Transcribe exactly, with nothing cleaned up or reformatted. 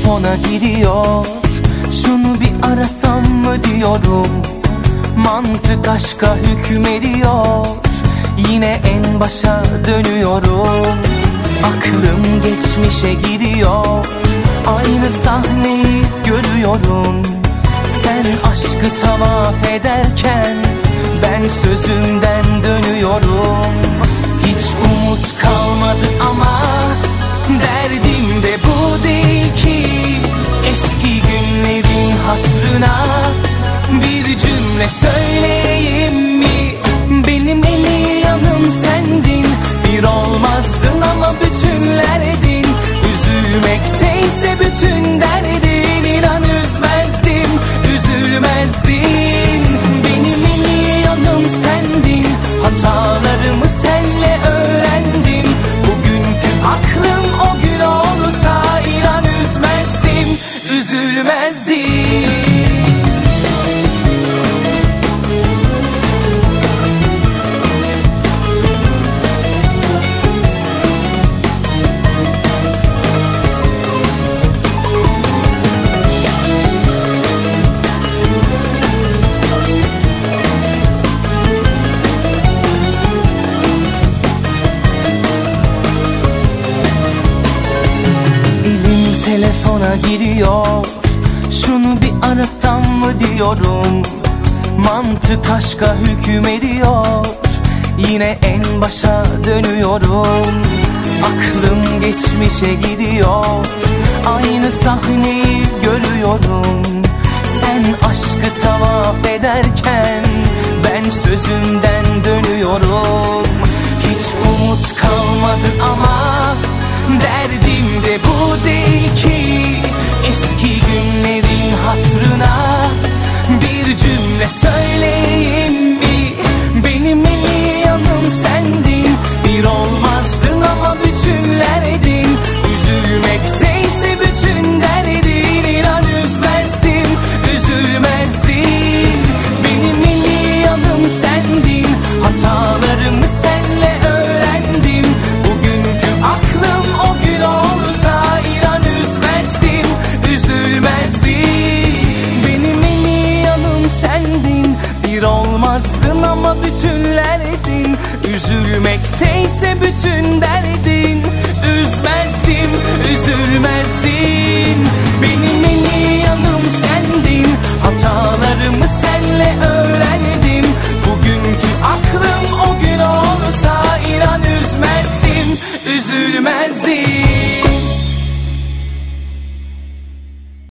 telefona giriyor, şunu bir arasam mı diyorum. Mantık aşka hükmediyor, yine en başa dönüyorum. Aklım geçmişe gidiyor, aynı sahneyi görüyorum. Sen aşkı tavaf ederken ben sözümden dönüyorum. Hiç umut kalmadı ama derdim de bu değil ki. Eski günlerin hatırına bir cümle söyleyeyim mi? Benim en iyi yanım sendin, bir olmazdın ama bütünlerdin. Üzülmekteyse bütün derdin, inan üzmezdim, üzülmezdin. Benim en iyi yanım sendin, hatalarımı senle öğrendim. Bugünkü aklım o gün olsa inan üzmezdim, üzülmezdim. Telefona giriyor, şunu bir arasam mı diyorum. Mantık aşka hükmediyor, yine en başa dönüyorum. Aklım geçmişe gidiyor, aynı sahneyi görüyorum. Sen aşkı tavaf ederken ben sözümden dönüyorum. Hiç umut kalmadı ama derdim de bu değil ki. Eski günlerin hatırına bir cümle söyleyeyim mi? Benim en iyi yanım sendin, bir olmazdın ama bütünlerdin. Üzülmekteyse bütün derdin, inan üzmezdim, üzülmezdin. Benim en iyi yanım sendin, hatalarımı senle öğrendim. Bugünkü aklım o gün olsa inan üzmezdim, üzülmezdim. Benim en iyi yanım sendin, bir olmazdın ama bütünlerdin. Üzülmekteyse bütün derdin, üzmezdim, üzülmezdim.